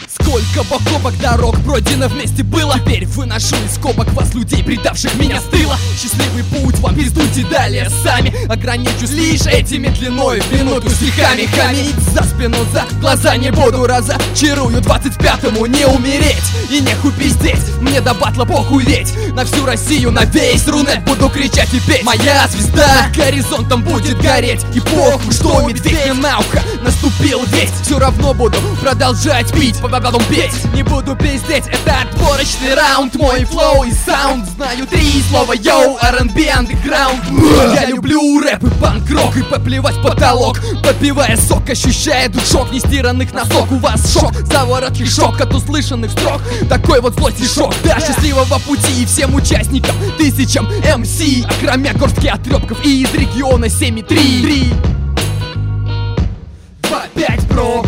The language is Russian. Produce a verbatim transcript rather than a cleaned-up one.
Сколько покупок дорог пройдено вместе было. Теперь выношу из скобок вас, людей, предавших меня с тыла. Счастливый путь вам, пиздуйте далее сами. Ограничусь лишь этими длиной в минуту стихами. Хамить за спину, за глаза не буду разочарую. Двадцать пятому не умереть и нехуй пиздеть. Мне до батла похуй ведь. На всю Россию, на весь Рунет буду кричать и петь. Моя звезда горизонтом будет гореть. И похуй, что медведь мне на ухо наступил ведь. Все равно буду продолжать пить, потом петь. Не буду пиздеть, это отборочный раунд. Мой флоу и саунд, знаю три слова. Йоу, ар энд би, андеграунд. Я люблю рэп и панк-рок, и поплевать потолок, попивая сок, ощущая душок нестиранных носок. У вас шок, заворот шок от услышанных строк. Такой вот злой стишок. Да, счастливого пути и всем участникам, тысячам эм си, окромя горстки отрёбков и из региона семь и три. два пять про